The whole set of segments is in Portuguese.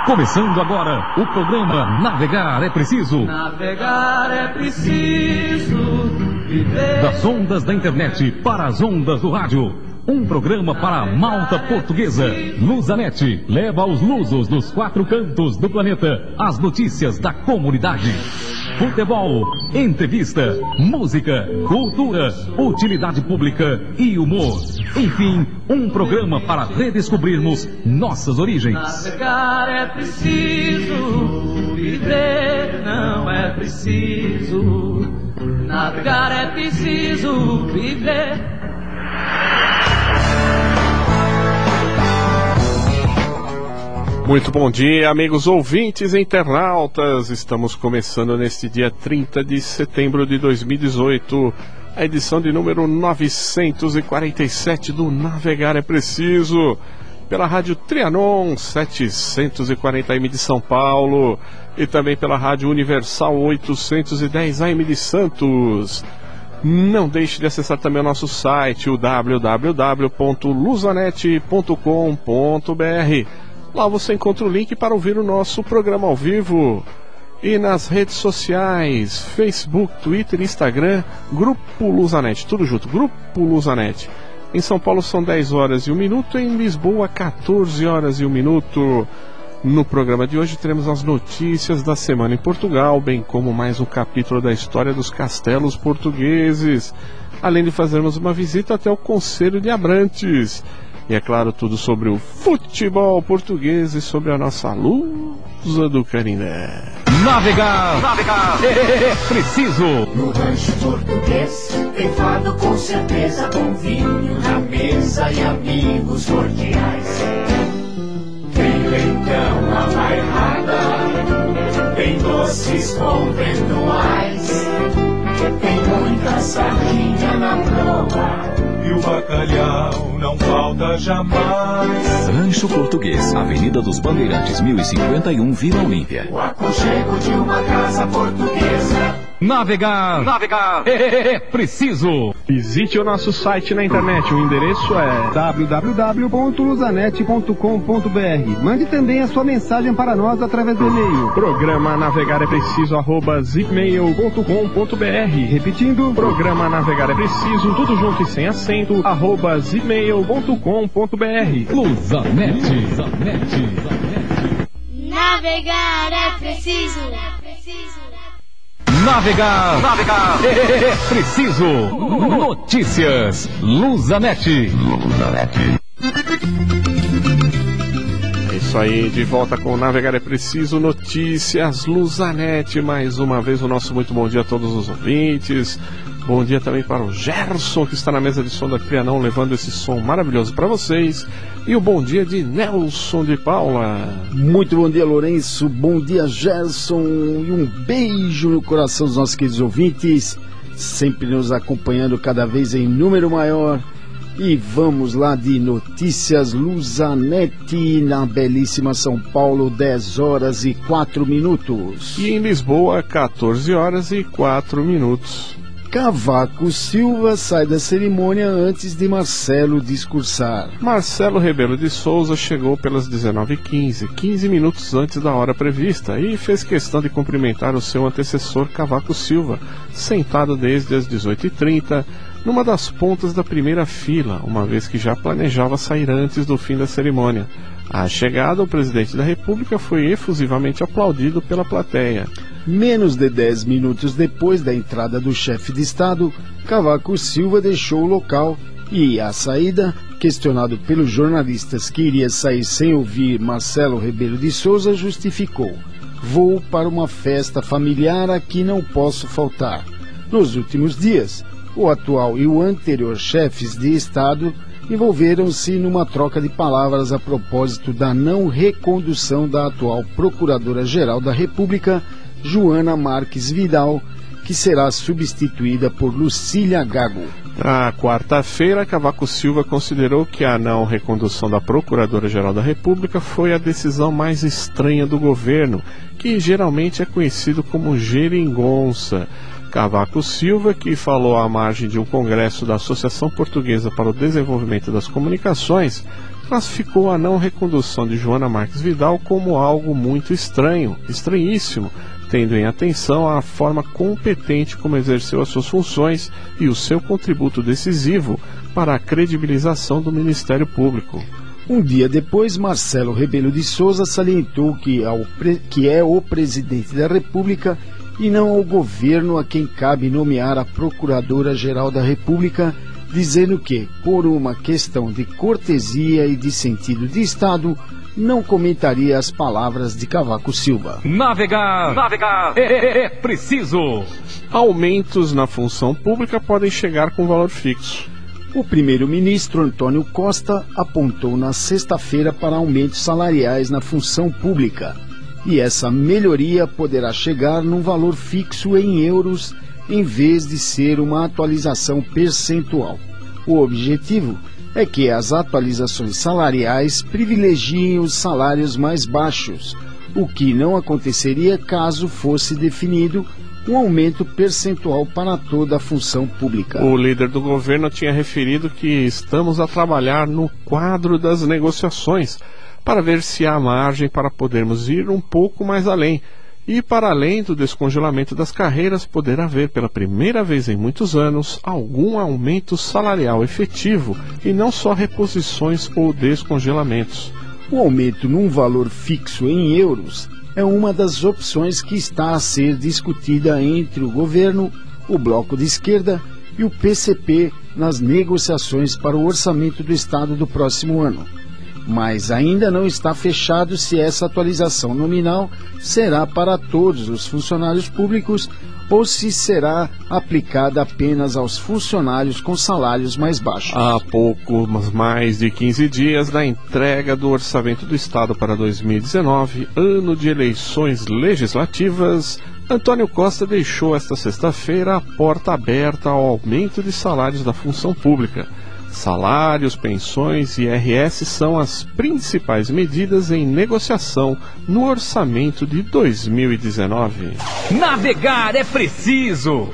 Começando agora o programa Navegar é Preciso. Navegar é preciso viver. Das ondas da internet para as ondas do rádio. Um programa para a malta portuguesa. Lusanet leva aos lusos dos 4 cantos do planeta as notícias da comunidade. Futebol, entrevista, música, cultura, utilidade pública e humor. Enfim, um programa para redescobrirmos nossas origens. Navegar é preciso viver, não é preciso. Navegar é preciso viver. Muito bom dia, amigos ouvintes e internautas. Estamos começando neste dia 30 de setembro de 2018, a edição de número 947 do Navegar é Preciso, pela Rádio Trianon 740M de São Paulo e também pela Rádio Universal 810 AM de Santos. Não deixe de acessar também o nosso site, o www.lusanet.com.br. Lá você encontra o link para ouvir o nosso programa ao vivo. E nas redes sociais, Facebook, Twitter, Instagram, Grupo Lusanet, tudo junto, Grupo Lusanet. Em São Paulo são 10 horas e 1 minuto, em Lisboa 14 horas e 1 minuto. No programa de hoje teremos as notícias da semana em Portugal, bem como mais um capítulo da história dos castelos portugueses, além de fazermos uma visita até o Conselho de Abrantes. E é claro, tudo sobre o futebol português e sobre a nossa Lusa do Canindé. Navegar é preciso. No rancho português tem fado com certeza, com vinho na mesa e amigos cordiais. Tem leitão a bairrada, tem doces conventuais, tem muita sardinha na proa. E o bacalhau não falta jamais. Rancho Português, Avenida dos Bandeirantes, 1051, Vila Olímpia. O aconchego de uma casa portuguesa. Navegar é preciso. Visite o nosso site na internet, o endereço é www.lusanet.com.br. Mande também a sua mensagem para nós através do e-mail. Programa Navegar é Preciso @zipmail.com.br. Repetindo, Programa Navegar é Preciso, tudo junto e sem acento, @zipmail.com.br. Lusanet. Navegar é preciso. Navegar é preciso. Notícias Lusanet. É isso aí, de volta com o Navegar é Preciso, Notícias Lusanet. Mais uma vez o nosso muito bom dia a todos os ouvintes. Bom dia também para o Gerson, que está na mesa de som da Trianon, levando esse som maravilhoso para vocês. E o bom dia de Nelson de Paula. Muito bom dia, Lourenço. Bom dia, Gerson. E um beijo no coração dos nossos queridos ouvintes, sempre nos acompanhando cada vez em número maior. E vamos lá de Notícias Lusanet, na belíssima São Paulo, 10 horas e 4 minutos. E em Lisboa, 14 horas e 4 minutos. Cavaco Silva sai da cerimônia antes de Marcelo discursar. Marcelo Rebelo de Sousa chegou pelas 19h15, 15 minutos antes da hora prevista, e fez questão de cumprimentar o seu antecessor Cavaco Silva, sentado desde as 18h30, numa das pontas da primeira fila, uma vez que já planejava sair antes do fim da cerimônia. À chegada, o presidente da República foi efusivamente aplaudido pela plateia. Menos de 10 minutos depois da entrada do chefe de Estado, Cavaco Silva deixou o local e, à saída, questionado pelos jornalistas que iria sair sem ouvir Marcelo Rebelo de Sousa, justificou: "Vou para uma festa familiar a que não posso faltar." Nos últimos dias, o atual e o anterior chefes de Estado envolveram-se numa troca de palavras a propósito da não recondução da atual Procuradora-Geral da República, Joana Marques Vidal, que será substituída por Lucília Gago. Na quarta-feira, Cavaco Silva considerou que a não recondução da Procuradora-Geral da República foi a decisão mais estranha do governo, que geralmente é conhecido como geringonça. Cavaco Silva, que falou à margem de um congresso da Associação Portuguesa para o Desenvolvimento das Comunicações, classificou a não recondução de Joana Marques Vidal como algo muito estranhíssimo, tendo em atenção a forma competente como exerceu as suas funções e o seu contributo decisivo para a credibilização do Ministério Público. Um dia depois, Marcelo Rebelo de Souza salientou que é o presidente da República e não ao governo a quem cabe nomear a Procuradora-Geral da República, dizendo que, por uma questão de cortesia e de sentido de Estado, não comentaria as palavras de Cavaco Silva. Navegar é preciso. Aumentos na função pública podem chegar com valor fixo. O primeiro-ministro Antônio Costa apontou na sexta-feira para aumentos salariais na função pública, e essa melhoria poderá chegar num valor fixo em euros, em vez de ser uma atualização percentual. O objetivo é que as atualizações salariais privilegiem os salários mais baixos, o que não aconteceria caso fosse definido um aumento percentual para toda a função pública. O líder do governo tinha referido que estamos a trabalhar no quadro das negociações para ver se há margem para podermos ir um pouco mais além. E para além do descongelamento das carreiras, poder haver pela primeira vez em muitos anos algum aumento salarial efetivo e não só reposições ou descongelamentos. O aumento num valor fixo em euros é uma das opções que está a ser discutida entre o governo, o Bloco de Esquerda e o PCP nas negociações para o orçamento do Estado do próximo ano. Mas ainda não está fechado se essa atualização nominal será para todos os funcionários públicos ou se será aplicada apenas aos funcionários com salários mais baixos. Há pouco mais de 15 dias da entrega do Orçamento do Estado para 2019, ano de eleições legislativas, Antônio Costa deixou esta sexta-feira a porta aberta ao aumento de salários da função pública. Salários, pensões e IRS são as principais medidas em negociação no orçamento de 2019. Navegar é preciso.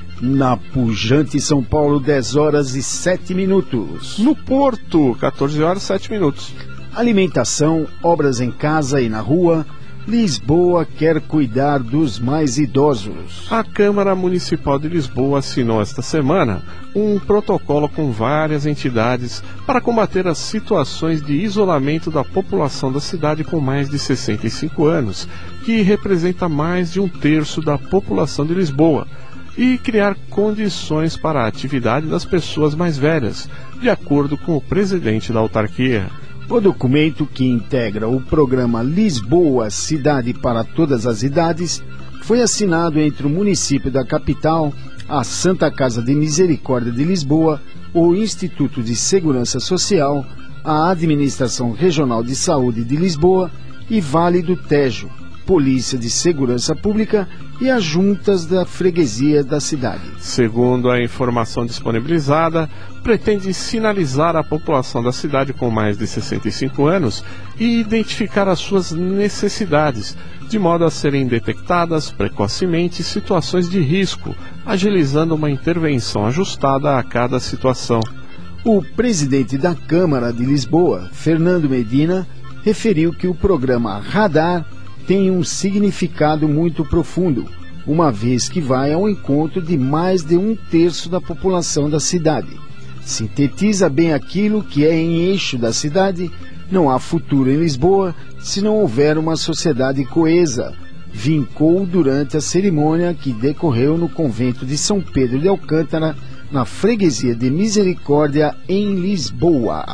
Na pujante São Paulo, 10 horas e 7 minutos. No Porto, 14 horas e 7 minutos. Alimentação, obras em casa e na rua. Lisboa quer cuidar dos mais idosos. A Câmara Municipal de Lisboa assinou esta semana um protocolo com várias entidades para combater as situações de isolamento da população da cidade com mais de 65 anos, que representa mais de 1/3 da população de Lisboa, e criar condições para a atividade das pessoas mais velhas, de acordo com o presidente da autarquia. O documento, que integra o programa Lisboa Cidade para Todas as Idades, foi assinado entre o município da capital, a Santa Casa de Misericórdia de Lisboa, o Instituto de Segurança Social, a Administração Regional de Saúde de Lisboa e Vale do Tejo, Polícia de Segurança Pública e as juntas da freguesia da cidade. Segundo a informação disponibilizada, pretende sinalizar a população da cidade com mais de 65 anos e identificar as suas necessidades, de modo a serem detectadas precocemente situações de risco, agilizando uma intervenção ajustada a cada situação. O presidente da Câmara de Lisboa, Fernando Medina, referiu que o programa Radar tem um significado muito profundo, uma vez que vai ao encontro de mais de 1/3 da população da cidade. Sintetiza bem aquilo que é em eixo da cidade. Não há futuro em Lisboa se não houver uma sociedade coesa, vincou durante a cerimônia que decorreu no convento de São Pedro de Alcântara, na freguesia de Misericórdia, em Lisboa.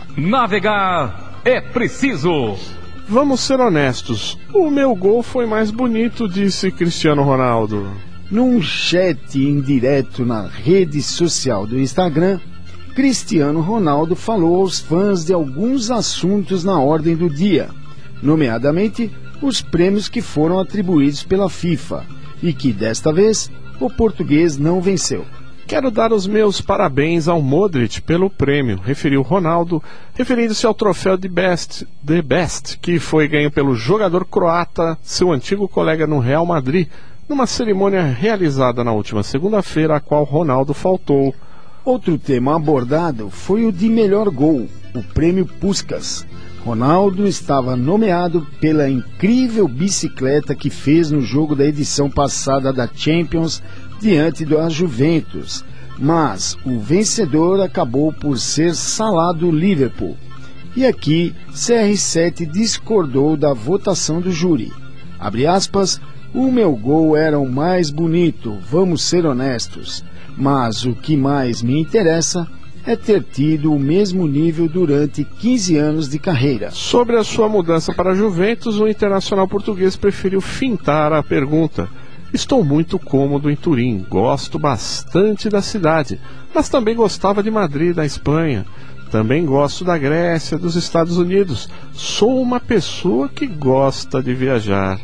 Navegar é preciso. Vamos ser honestos, o meu gol foi mais bonito, disse Cristiano Ronaldo. Num chat indireto na rede social do Instagram, Cristiano Ronaldo falou aos fãs de alguns assuntos na ordem do dia, nomeadamente os prêmios que foram atribuídos pela FIFA e que, desta vez, o português não venceu. Quero dar os meus parabéns ao Modric pelo prêmio, referiu Ronaldo, referindo-se ao troféu de The Best, que foi ganho pelo jogador croata, seu antigo colega no Real Madrid, numa cerimônia realizada na última segunda-feira, a qual Ronaldo faltou. Outro tema abordado foi o de melhor gol, o prêmio Puskás. Ronaldo estava nomeado pela incrível bicicleta que fez no jogo da edição passada da Champions diante da Juventus, mas o vencedor acabou por ser Salah do Liverpool. E aqui CR7 discordou da votação do júri. Abre aspas, o meu gol era o mais bonito, vamos ser honestos, mas o que mais me interessa é ter tido o mesmo nível durante 15 anos de carreira. Sobre a sua mudança para a Juventus, o internacional português preferiu fintar a pergunta. Estou muito cômodo em Turim, gosto bastante da cidade, mas também gostava de Madrid, da Espanha. Também gosto da Grécia, dos Estados Unidos. Sou uma pessoa que gosta de viajar.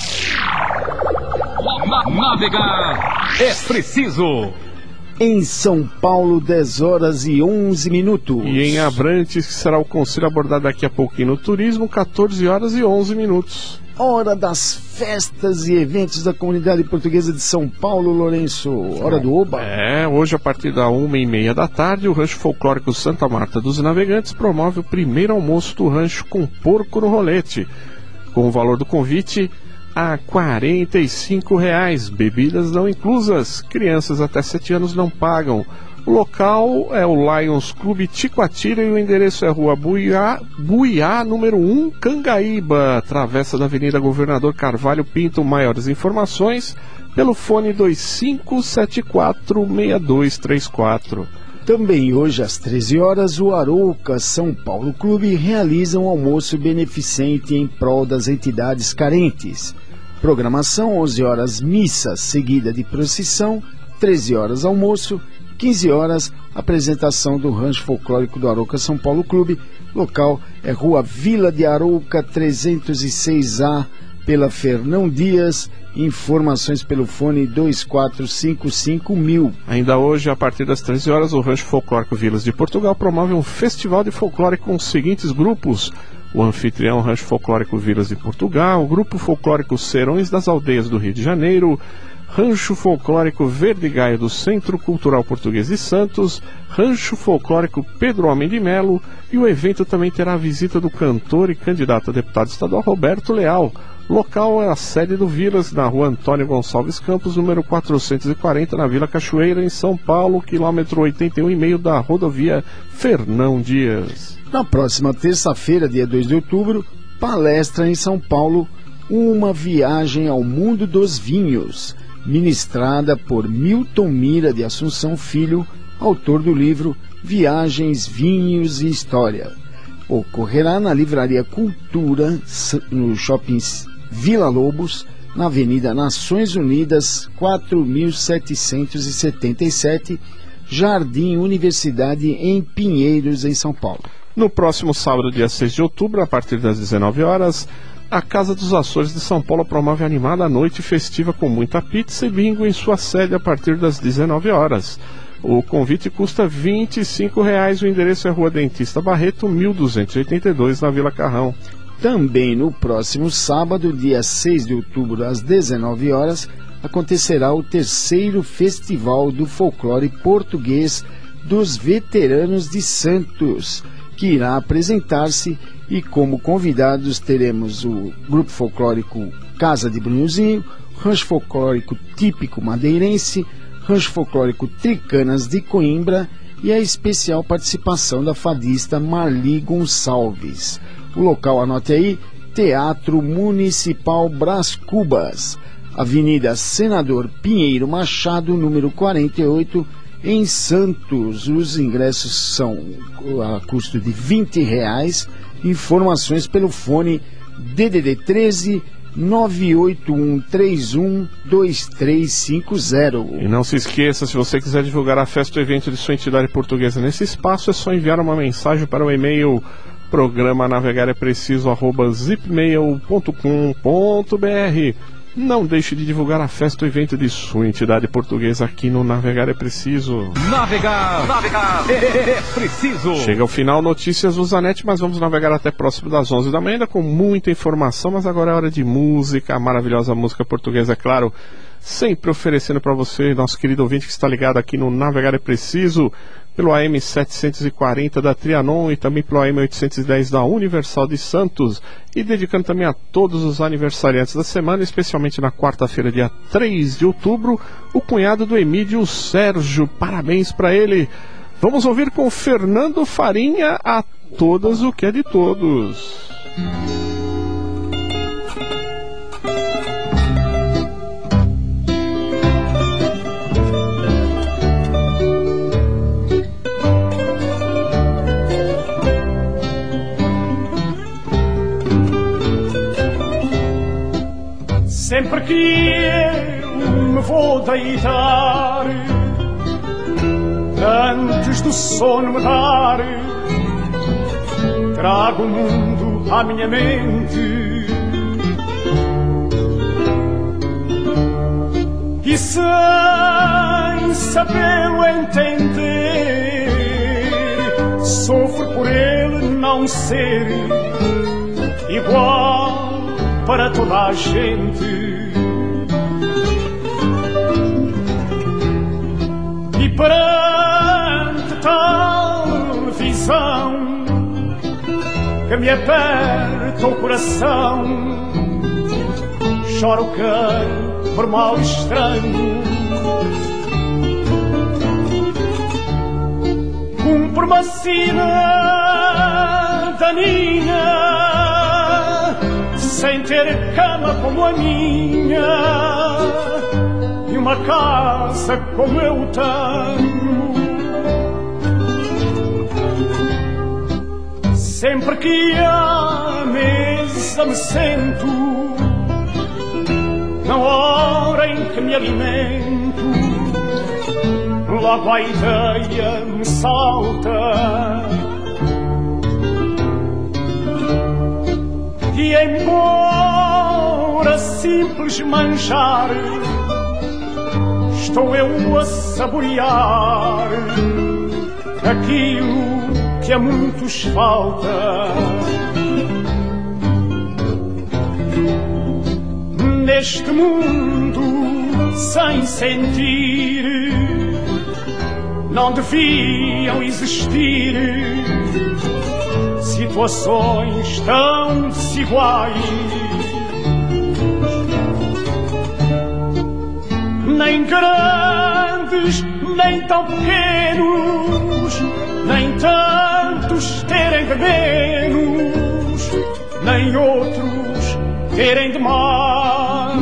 Navegar é preciso. Em São Paulo, 10 horas e 11 minutos. E em Abrantes, que será o conselho abordado daqui a pouquinho no turismo, 14 horas e 11 minutos. Hora das festas e eventos da comunidade portuguesa de São Paulo, Lourenço. Hora do Oba. Hoje a partir da 1h30 da tarde, o Rancho Folclórico Santa Marta dos Navegantes promove o primeiro almoço do rancho com porco no rolete. Com o valor do convite a R$ 45,00, bebidas não inclusas, crianças até 7 anos não pagam. O local é o Lions Clube Ticoatira e o endereço é Rua Buiá, número 1, Cangaíba, travessa da Avenida Governador Carvalho Pinto. Maiores informações pelo fone 25746234. Também hoje às 13 horas, o Arouca São Paulo Clube realiza um almoço beneficente em prol das entidades carentes. Programação: 11 horas missa seguida de procissão, 13 horas almoço, 15 horas apresentação do Rancho Folclórico do Arouca São Paulo Clube. Local é Rua Vila de Arouca 306A, pela Fernão Dias. Informações pelo fone 2455.000. Ainda hoje, a partir das 13 horas, o Rancho Folclórico Vilas de Portugal promove um festival de folclore com os seguintes grupos. O anfitrião Rancho Folclórico Vilas de Portugal, o Grupo Folclórico Serões das Aldeias do Rio de Janeiro, Rancho Folclórico Verde Gaia do Centro Cultural Português de Santos, Rancho Folclórico Pedro Homem de Melo, e o evento também terá a visita do cantor e candidato a deputado estadual Roberto Leal. Local é a sede do Vilas, na Rua Antônio Gonçalves Campos, número 440, na Vila Cachoeira, em São Paulo, quilômetro 81,5 da rodovia Fernão Dias. Na próxima terça-feira, dia 2 de outubro, palestra em São Paulo, uma viagem ao mundo dos vinhos, ministrada por Milton Mira de Assunção Filho, autor do livro Viagens, Vinhos e História. Ocorrerá na Livraria Cultura, no Shopping Vila Lobos, na Avenida Nações Unidas, 4.777, Jardim Universidade, em Pinheiros, em São Paulo. No próximo sábado, dia 6 de outubro, a partir das 19 horas, a Casa dos Açores de São Paulo promove a animada noite festiva com muita pizza e bingo em sua sede a partir das 19 horas. O convite custa R$ 25,00. O endereço é Rua Dentista Barreto, 1282, na Vila Carrão. Também no próximo sábado, dia 6 de outubro, às 19 horas, acontecerá o terceiro Festival do Folclore Português dos Veteranos de Santos, que irá apresentar-se, e como convidados teremos o Grupo Folclórico Casa de Brunhozinho, Rancho Folclórico Típico Madeirense, Rancho Folclórico Tricanas de Coimbra e a especial participação da fadista Marli Gonçalves. O local, anote aí, Teatro Municipal Brás Cubas, Avenida Senador Pinheiro Machado, número 48, em Santos. Os ingressos são a custo de R$ 20,00. Informações pelo fone DDD 13 981312350. E não se esqueça, se você quiser divulgar a festa ou evento de sua entidade portuguesa nesse espaço, é só enviar uma mensagem para o e-mail programa navegarepreciso@zipmail.com.br. Não deixe de divulgar a festa ou evento de sua entidade portuguesa aqui no Navegar é Preciso. Navegar é preciso. Chega ao final notícias do Zanetti, mas vamos navegar até próximo das 11 da manhã, ainda com muita informação, mas agora é hora de música, a maravilhosa música portuguesa, é claro, sempre oferecendo para você, nosso querido ouvinte que está ligado aqui no Navegar é Preciso, pelo AM 740 da Trianon e também pelo AM 810 da Universal de Santos, e dedicando também a todos os aniversariantes da semana, especialmente na quarta-feira, dia 3 de outubro, o cunhado do Emílio, Sérgio. Parabéns para ele. Vamos ouvir com Fernando Farinha, A Todas o que é de Todos. Sempre que eu me vou deitar, antes do sono me dar, trago o mundo à minha mente e sem sabê-lo entender, sofro por ele não ser igual para toda a gente. E perante tal visão que me aperta o coração, choro quem por mal estranho cumpre uma sina daninha, sem ter cama como a minha e uma casa como eu tenho. Sempre que à mesa me sento, na hora em que me alimento, logo a ideia me salta. E embora simples manjar, estou eu a saborear aquilo que a muitos falta. Neste mundo sem sentir não deviam existir situações tão desiguais, nem grandes, nem tão pequenos, nem tantos terem de menos, nem outros terem de mais.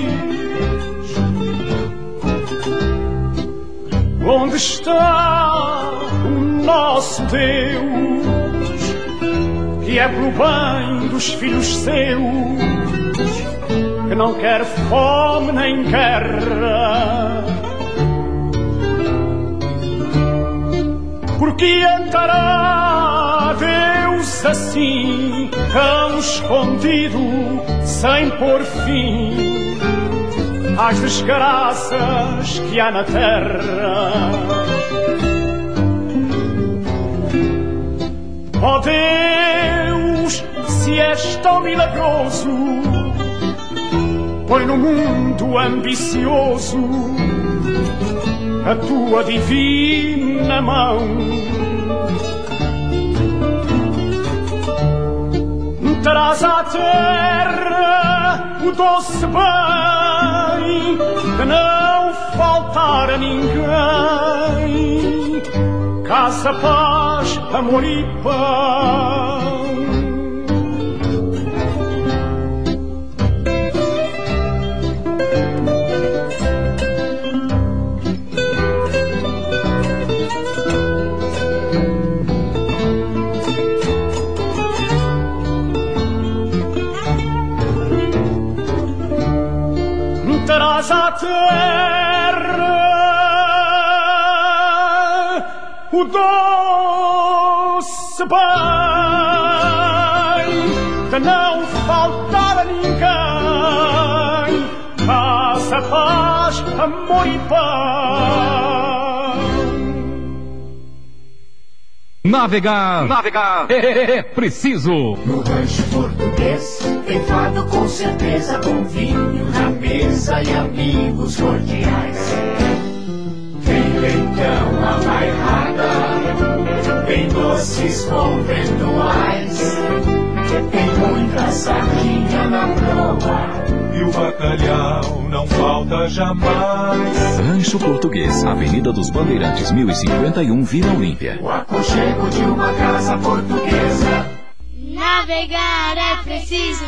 Onde está o nosso Deus, que é pelo bem dos filhos seus, que não quer fome nem guerra? Porque andará Deus assim, tão escondido, sem pôr fim às desgraças que há na terra? Ó Deus, se és tão milagroso, põe no mundo ambicioso a tua divina mão. Traz à terra o doce bem de não faltar a ninguém, casa, paz, amor e pão. Traz à terra o doce bem de não faltar a ninguém, paz, amor e paz. Navegar é preciso. No rancho português tem fado com certeza, com vinho na mesa e amigos cordiais. Tem leitão a bairrada, tem doces conventuais, tem muita sardinha na proa e o bacalhau não falta jamais. Rancho Português, Avenida dos Bandeirantes, 1051, Vila Olímpia. O aconchego de uma casa portuguesa. Navegar é preciso.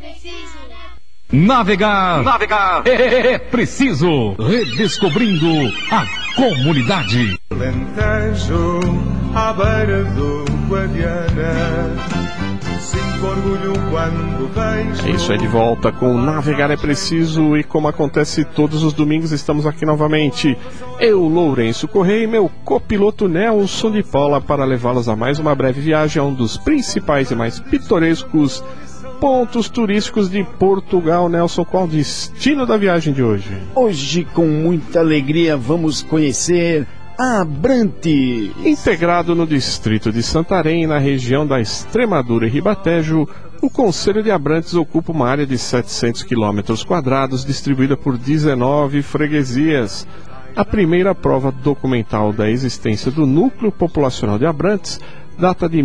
Navegar é preciso. Redescobrindo a comunidade. Alentejo, à beira do Guadiana, sinto orgulho quando vejo. É isso aí, de volta com Navegar é Preciso. E como acontece todos os domingos, estamos aqui novamente, eu, Lourenço Correia, e meu copiloto Nelson de Paula, para levá-los a mais uma breve viagem a um dos principais e mais pitorescos pontos turísticos de Portugal. Nelson, qual o destino da viagem de hoje? Hoje, com muita alegria, vamos conhecer Abrantes. Integrado no distrito de Santarém, na região da Extremadura e Ribatejo, o concelho de Abrantes ocupa uma área de 700 km², distribuída por 19 freguesias. A primeira prova documental da existência do núcleo populacional de Abrantes data de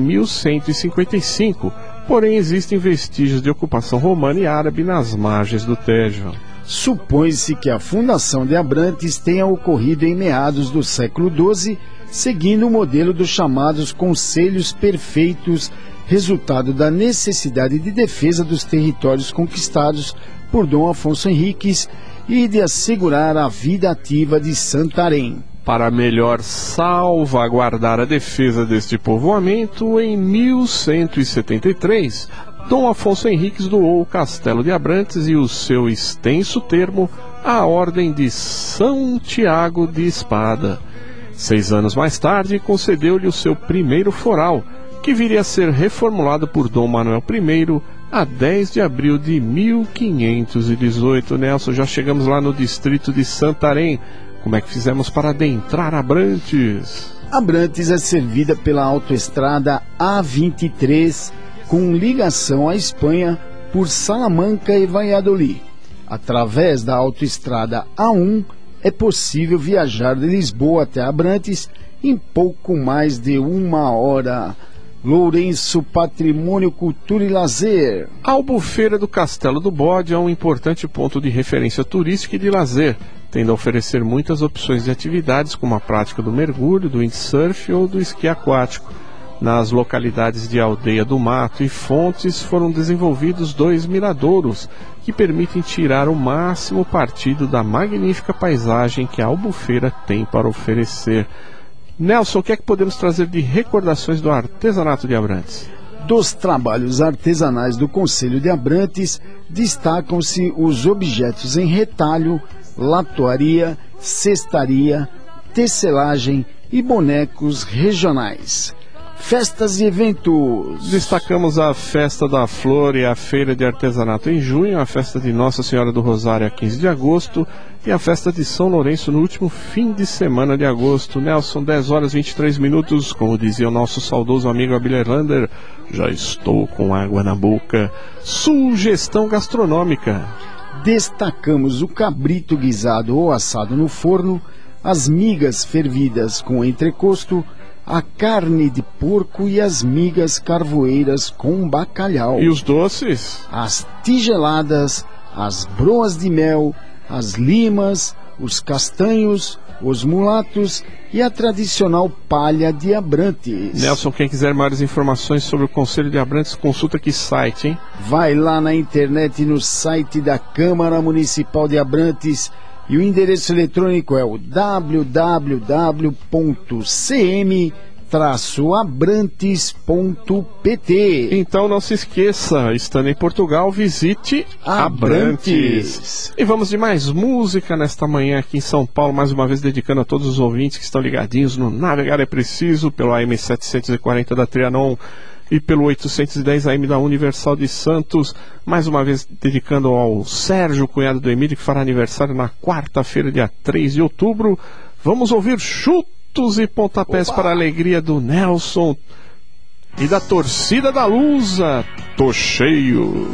1155, porém existem vestígios de ocupação romana e árabe nas margens do Tejo. Supõe-se que a fundação de Abrantes tenha ocorrido em meados do século XII, seguindo o modelo dos chamados Conselhos Perfeitos, resultado da necessidade de defesa dos territórios conquistados por Dom Afonso Henriques e de assegurar a vida ativa de Santarém. Para melhor salvaguardar a defesa deste povoamento, em 1173, Dom Afonso Henriques doou o Castelo de Abrantes e o seu extenso termo à Ordem de São Tiago de Espada. 6 anos mais tarde, concedeu-lhe o seu primeiro foral, que viria a ser reformulado por Dom Manuel I a 10 de abril de 1518. Nelson, já chegamos lá no distrito de Santarém. Como é que fizemos para adentrar Abrantes? Abrantes é servida pela autoestrada A23, com ligação à Espanha por Salamanca e Valladolid. Através da autoestrada A1, é possível viajar de Lisboa até Abrantes em pouco mais de 1 hora. Lourenço, Patrimônio, Cultura e Lazer. A Albufeira do Castelo do Bode é um importante ponto de referência turística e de lazer, tendo a oferecer muitas opções de atividades como a prática do mergulho, do windsurf ou do esqui aquático. Nas localidades de Aldeia do Mato e Fontes foram desenvolvidos 2 miradouros que permitem tirar o máximo partido da magnífica paisagem que a Albufeira tem para oferecer. Nelson, o que é que podemos trazer de recordações do artesanato de Abrantes? Dos trabalhos artesanais do Concelho de Abrantes, destacam-se os objetos em retalho, latoaria, cestaria, tecelagem e bonecos regionais. Festas e eventos. Destacamos a Festa da Flor e a Feira de Artesanato em junho, a Festa de Nossa Senhora do Rosário a 15 de agosto e a Festa de São Lourenço no último fim de semana de agosto. Nelson, 10 horas e 23 minutos, como dizia o nosso saudoso amigo Abílio Erlander, já estou com água na boca. Sugestão gastronômica. Destacamos o cabrito guisado ou assado no forno, as migas fervidas com entrecosto, a carne de porco e as migas carvoeiras com bacalhau. E os doces? As tigeladas, as broas de mel, as limas, os castanhos, os mulatos e a tradicional palha de Abrantes. Nelson, quem quiser maiores informações sobre o Concelho de Abrantes, consulta que site, hein? Vai lá na internet, no site da Câmara Municipal de Abrantes, e o endereço eletrônico é o www.cm-abrantes.pt. Então não se esqueça, estando em Portugal, visite Abrantes. E vamos de mais música nesta manhã aqui em São Paulo, mais uma vez dedicando a todos os ouvintes que estão ligadinhos no Navegar é Preciso, pelo AM 740 da Trianon. e pelo 810 AM da Universal de Santos. Mais uma vez dedicando ao Sérgio, cunhado do Emílio, que fará aniversário na quarta-feira, dia 3 de outubro. Vamos ouvir chutos e pontapés para a alegria do Nelson e da torcida da Lusa. Tô cheio.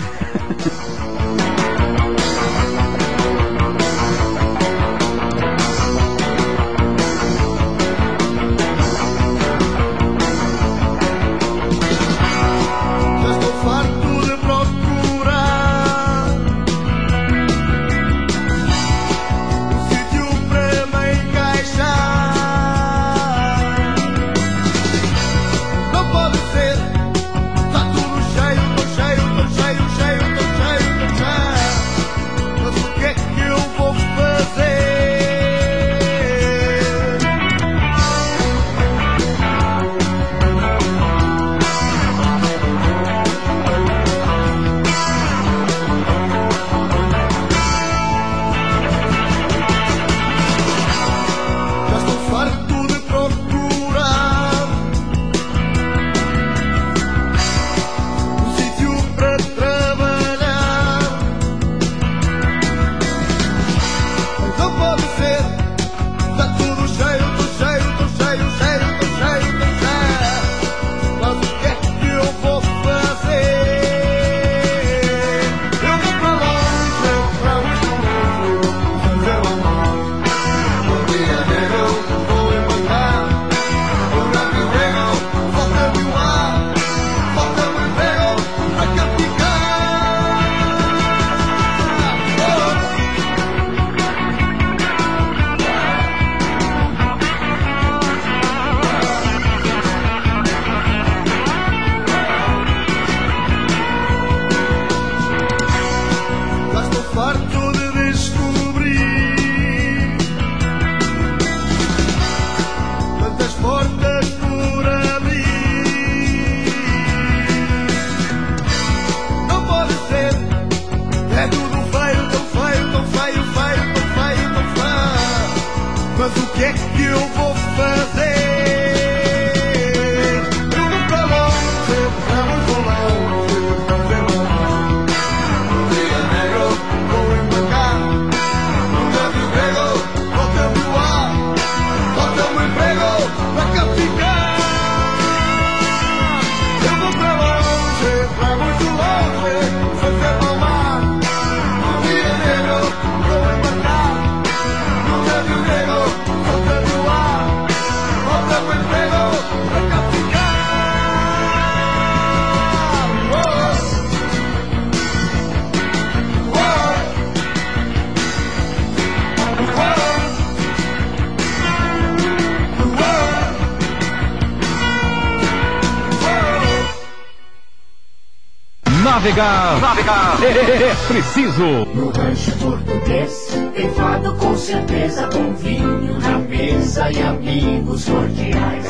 Navegar é preciso. No rancho português tem fado com certeza, com vinho na mesa e amigos cordiais.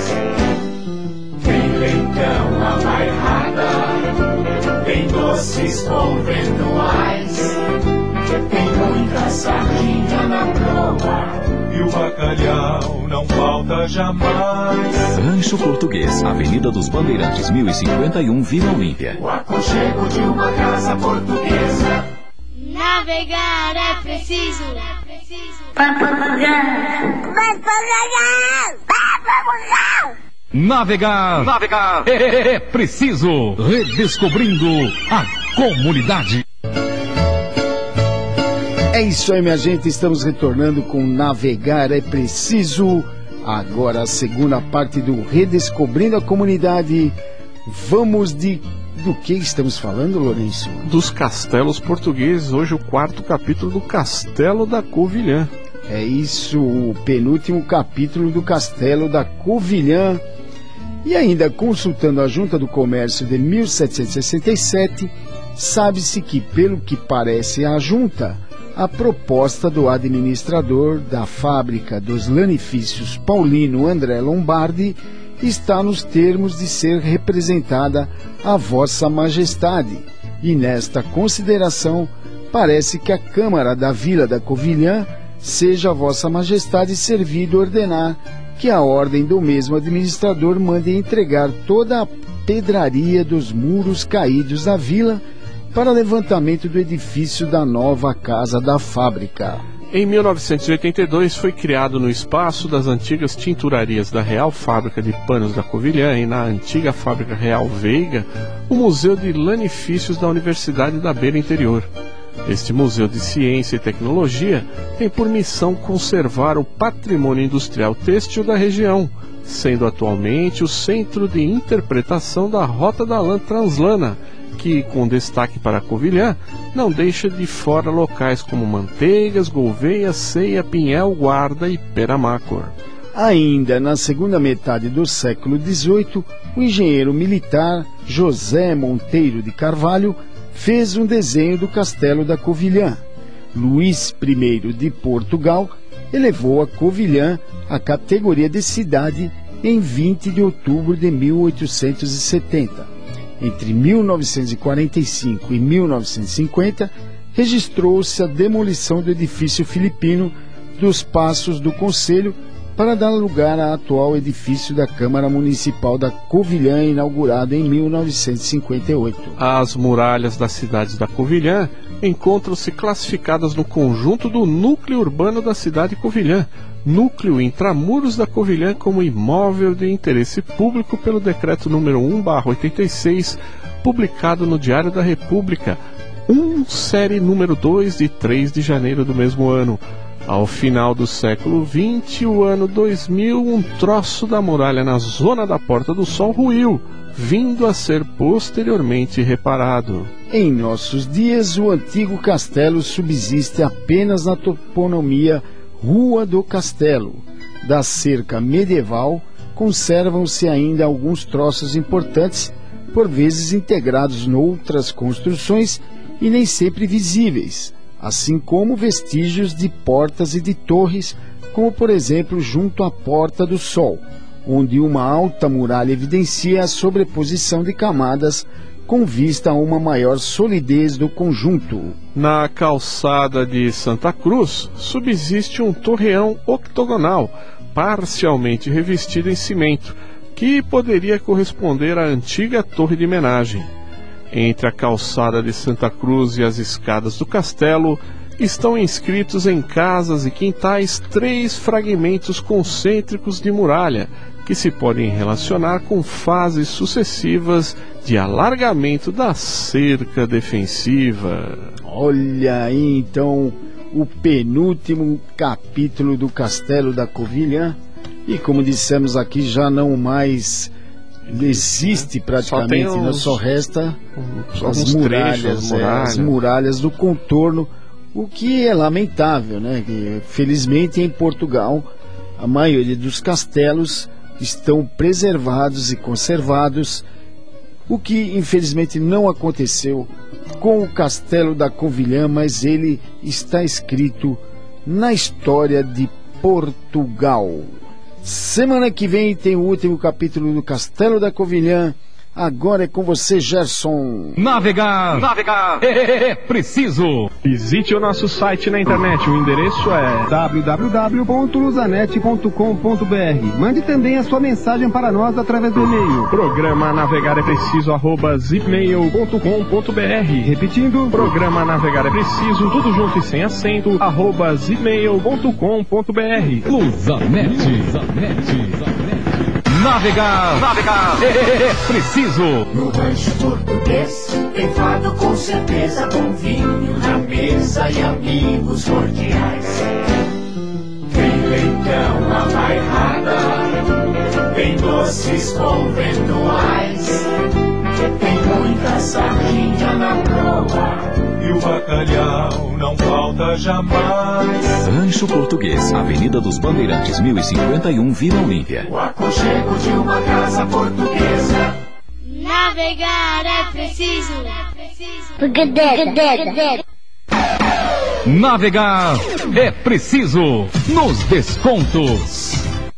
Tem leitão a bairrada, tem doces conventuais, tem muita sardinha na proa e o bacalhau não falta jamais. Rancho Português, Avenida dos Bandeirantes, 1051, Vila Olímpia. O aconchego de uma casa portuguesa. Navegar é preciso. Navegar é preciso. Redescobrindo a comunidade. É isso aí, minha gente, estamos retornando com Navegar é Preciso. Agora a segunda parte do Redescobrindo a Comunidade. Vamos do que estamos falando, Lourenço? Dos castelos portugueses, hoje o 4º capítulo do Castelo da Covilhã. É isso, o penúltimo capítulo do Castelo da Covilhã. E ainda consultando a Junta do Comércio de 1767, sabe-se que, pelo que parece a Junta, a proposta do administrador da fábrica dos lanifícios Paulino André Lombardi está nos termos de ser representada a Vossa Majestade, e nesta consideração parece que a Câmara da Vila da Covilhã seja a Vossa Majestade servido ordenar que a ordem do mesmo administrador mande entregar toda a pedraria dos muros caídos da vila para levantamento do edifício da nova casa da fábrica. Em 1982 foi criado no espaço das antigas tinturarias da Real Fábrica de Panos da Covilhã e na antiga Fábrica Real Veiga, o Museu de Lanifícios da Universidade da Beira Interior. Este Museu de Ciência e Tecnologia tem por missão conservar o patrimônio industrial têxtil da região, sendo atualmente o centro de interpretação da Rota da Lã Translana, que, com destaque para a Covilhã, não deixa de fora locais como Manteigas, Gouveia, Ceia, Pinhel, Guarda e Peramácor. Ainda na segunda metade do século XVIII, o engenheiro militar José Monteiro de Carvalho fez um desenho do Castelo da Covilhã. Luís I de Portugal elevou a Covilhã à categoria de cidade em 20 de outubro de 1870. Entre 1945 e 1950, registrou-se a demolição do edifício filipino dos Passos do Conselho para dar lugar ao atual edifício da Câmara Municipal da Covilhã, inaugurado em 1958. As muralhas das cidades da Covilhã encontram-se classificadas no conjunto do núcleo urbano da cidade de Covilhã, núcleo intramuros da Covilhã como imóvel de interesse público pelo Decreto número 1/86, publicado no Diário da República, série número 2 de 3 de janeiro do mesmo ano. Ao final do século XX, o ano 2000, um troço da muralha na zona da Porta do Sol ruiu, vindo a ser posteriormente reparado. Em nossos dias, o antigo castelo subsiste apenas na toponomia Rua do Castelo. Da cerca medieval, conservam-se ainda alguns troços importantes, por vezes integrados noutras construções e nem sempre visíveis, assim como vestígios de portas e de torres, como por exemplo junto à Porta do Sol, onde uma alta muralha evidencia a sobreposição de camadas com vista a uma maior solidez do conjunto. Na calçada de Santa Cruz, subsiste um torreão octogonal, parcialmente revestido em cimento, que poderia corresponder à antiga torre de homenagem. Entre a calçada de Santa Cruz e as escadas do castelo, estão inscritos em casas e quintais 3 fragmentos concêntricos de muralha, que se podem relacionar com fases sucessivas de alargamento da cerca defensiva. Olha aí então o penúltimo capítulo do Castelo da Covilhã, e como dissemos aqui, já não mais existe praticamente, só resta as muralhas, as muralhas do contorno, o que é lamentável, né? Que, felizmente em Portugal a maioria dos castelos estão preservados e conservados, o que infelizmente não aconteceu com o Castelo da Covilhã, mas ele está escrito na história de Portugal. Semana que vem tem o último capítulo do Castelo da Covilhã. Agora é com você, Gerson. Navegar é preciso. Visite o nosso site na internet, o endereço é www.luzanet.com.br. Mande também a sua mensagem para nós através do e-mail. Programa Navegar é Preciso @zipmail.com.br. Repetindo, Programa Navegar é Preciso, tudo junto e sem acento, @zipmail.com.br. Luzanet. Navegar é preciso. No rancho português tem fado com certeza, bom vinho na mesa e amigos cordiais. Tem leitão a bairrada, tem doces conventuais, tem muita sardinha na proa e o bacalhau não falta jamais. Rancho Português, Avenida dos Bandeirantes, 1051, Vila Olímpia. O aconchego de uma casa portuguesa. Navegar é preciso. Navegar é preciso. Nos descontos.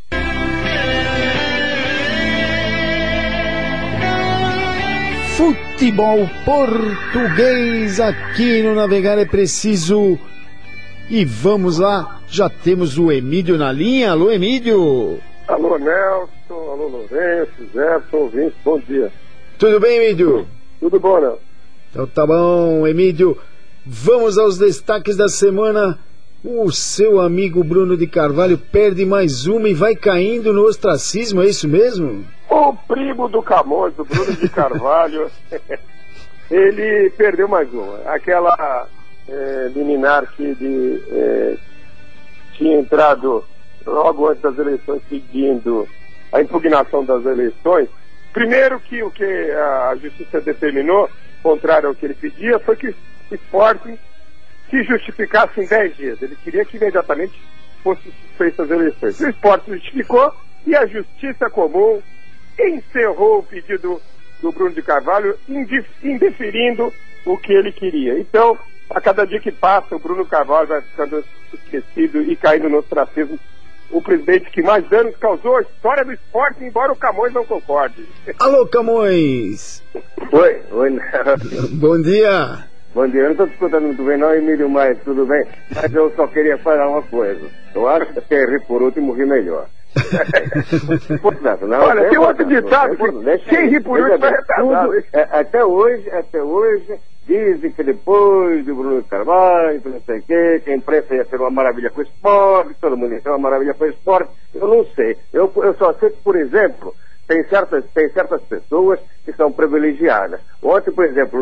Futebol português aqui no Navegar é Preciso. E vamos lá, já temos o Emílio na linha. Alô, Emílio. Alô, Nelson, alô, Lourenço, Gerson, ouvintes, bom dia. Tudo bem, Emílio? Tudo bom, né? Então tá bom, Emílio. Vamos aos destaques da semana. O seu amigo Bruno de Carvalho perde mais uma e vai caindo no ostracismo, é isso mesmo? O primo do Camões, o Bruno de Carvalho, ele perdeu mais uma. Aquela liminar que tinha entrado logo antes das eleições pedindo a impugnação das eleições. Primeiro que o que a justiça determinou, contrário ao que ele pedia, foi que o Sporting se justificasse em 10 dias. Ele queria que imediatamente fossem feitas as eleições. O Sporting justificou e a Justiça Comum encerrou o pedido do Bruno de Carvalho, indeferindo o que ele queria. Então, a cada dia que passa, o Bruno Carvalho vai ficando esquecido e caindo no ostracismo. O presidente que mais danos causou a história do esporte, embora o Camões não concorde. Alô, Camões! Oi. Bom dia! Bom dia, eu não estou te escutando muito bem não, Emílio, mas tudo bem. Mas eu só queria falar uma coisa. Eu acho que quem rir por último ri melhor. Portanto, não, olha, tem outro ditado, quem ri por último é retardado. Até hoje, dizem que depois do Bruno Carvalho, não sei o quê, que a imprensa ia ser uma maravilha com o esporte, todo mundo ia ser uma maravilha com o esporte. Eu não sei. Eu só sei que, por exemplo, tem certas pessoas que são privilegiadas. Ontem, por exemplo,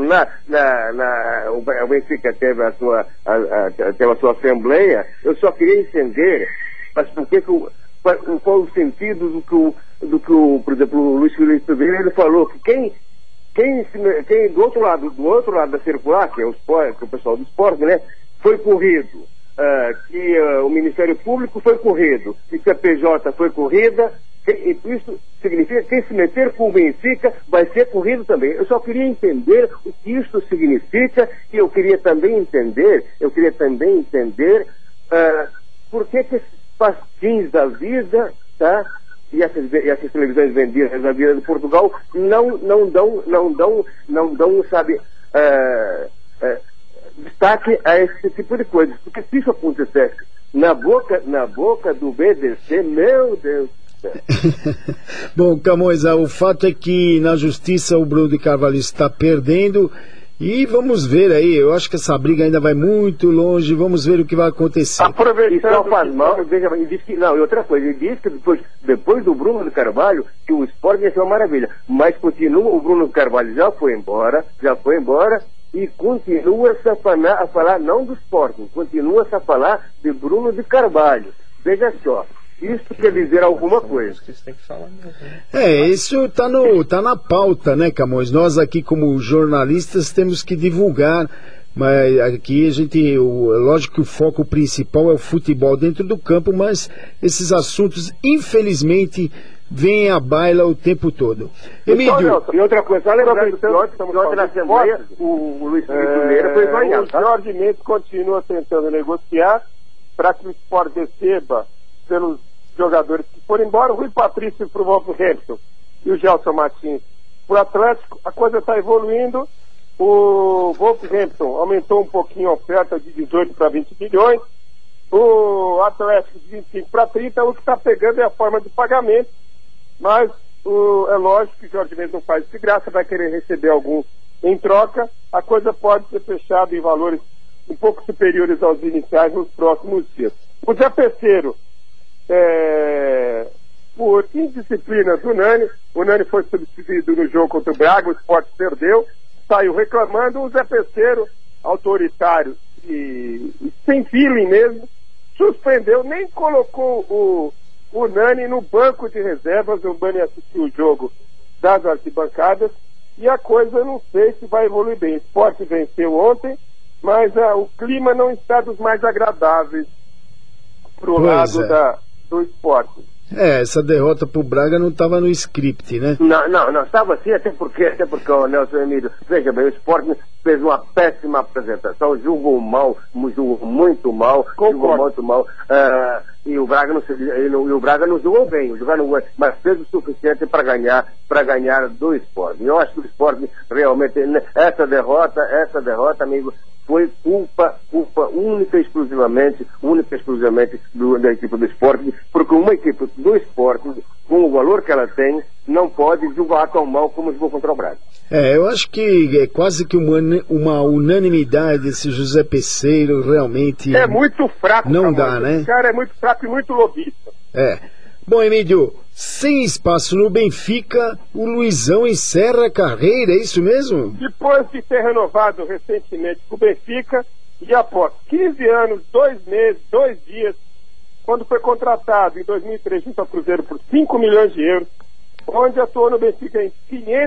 o Benfica teve a sua assembleia. Eu só queria entender, mas qual o sentido do que por exemplo, o Luiz Felipe Vieira, ele falou que quem do outro lado da circular, que é o pessoal do esporte, né, foi corrido, que o Ministério Público foi corrido, que a PJ foi corrida. Isso significa que quem se meter com o Benfica vai ser corrido também. Eu só queria entender o que isso significa e eu queria também entender por que esses pastins da vida, tá? E essas televisões vendidas da vida de Portugal não dão, sabe, destaque a esse tipo de coisa. Porque se isso acontecesse na boca do BDC, meu Deus. Bom, Camões, o fato é que na justiça o Bruno de Carvalho está perdendo e vamos ver aí, eu acho que essa briga ainda vai muito longe, vamos ver o que vai acontecer. Aproveitando faz mal, ele disse que, não, e outra coisa, ele disse que depois do Bruno de Carvalho, que o esporte ia ser uma maravilha, mas continua, o Bruno de Carvalho já foi embora e continua-se a falar não do esporte, continua-se a falar de Bruno de Carvalho. Veja só. Isso quer dizer alguma coisa. Isso tá na pauta, né, Camões? Nós aqui como jornalistas temos que divulgar, mas aqui lógico que o foco principal é o futebol dentro do campo, mas esses assuntos, infelizmente, vêm à baila o tempo todo. Emílio. E outra coisa, só lembrando que ontem na Assembleia, o Luiz Felipe Vieira foi esvaziado. O Jorge Mendes continua tentando negociar para que o esporte receba pelos jogadores que foram embora, o Rui Patrício para o Wolverhampton e o Gelson Martins para o Atlético. A coisa está evoluindo. O Wolverhampton aumentou um pouquinho a oferta de 18 para 20 milhões, o Atlético de 25 para 30. O que está pegando é a forma de pagamento, mas é lógico que o Jorge Mendes não faz de graça, vai querer receber algum em troca. A coisa pode ser fechada em valores um pouco superiores aos iniciais nos próximos dias. O Zé Pesseiro, por indisciplina do Nani, o Nani foi substituído no jogo contra o Braga, o Sport perdeu, saiu reclamando. O Zé Pesseiro, autoritário e sem feeling mesmo, suspendeu, nem colocou o Nani no banco de reservas. O Nani assistiu o jogo das arquibancadas e a coisa eu não sei se vai evoluir bem. O Sport venceu ontem, mas o clima não está dos mais agradáveis pro lado do esporte. Essa derrota pro Braga não estava no script, né? Não, estava assim, até porque o Nelson Emílio, veja bem, o Sport fez uma péssima apresentação, jogou muito mal, e o Braga não jogou bem, mas fez o suficiente para ganhar do Sport. E eu acho que o Sport realmente, essa derrota, amigo, foi culpa única e exclusivamente da equipe do esporte, porque uma equipe do esporte, com o valor que ela tem, não pode jogar tão mal como jogou contra o Braga. Eu acho que é quase que uma unanimidade esse José Peseiro, realmente... É muito fraco. Não dá, né? O cara é muito fraco e muito lobista. Bom, Emílio, sem espaço no Benfica, o Luizão encerra a carreira, é isso mesmo? Depois de ter renovado recentemente com o Benfica, e após 15 anos, 2 meses, 2 dias, quando foi contratado em 2003 junto ao Cruzeiro por 5 milhões de euros, onde atuou no Benfica em